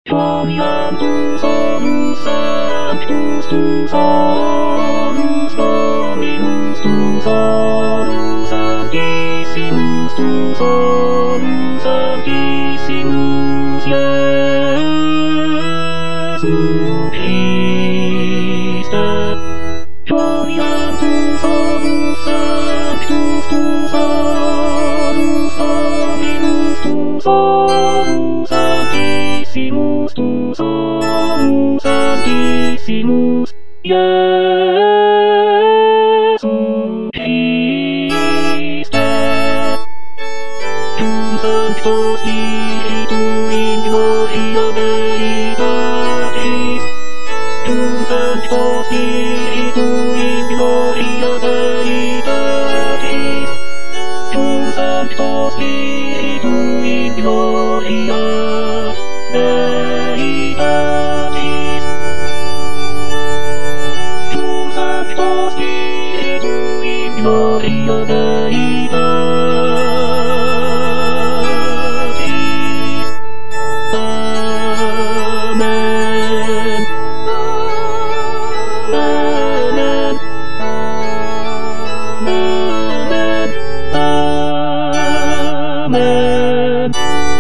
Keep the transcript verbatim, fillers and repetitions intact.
Dominantus solus sanctus tu solus Dominus tu solus sanctissimus tu solus sanctissimus Iesu Christe Dominantus solus sanctus tu solus Dominus tu solus sanctissimus tu solus sanctissimus Iesu Christe Tu Sancto Spiritu in gloria veritatis Tu Sancto Spiritu in gloria veritatis Tu Sancto Spiritu in gloria veritatis Tu Sancto Spiritu in gloria veritatis Amen Amen Amen Amen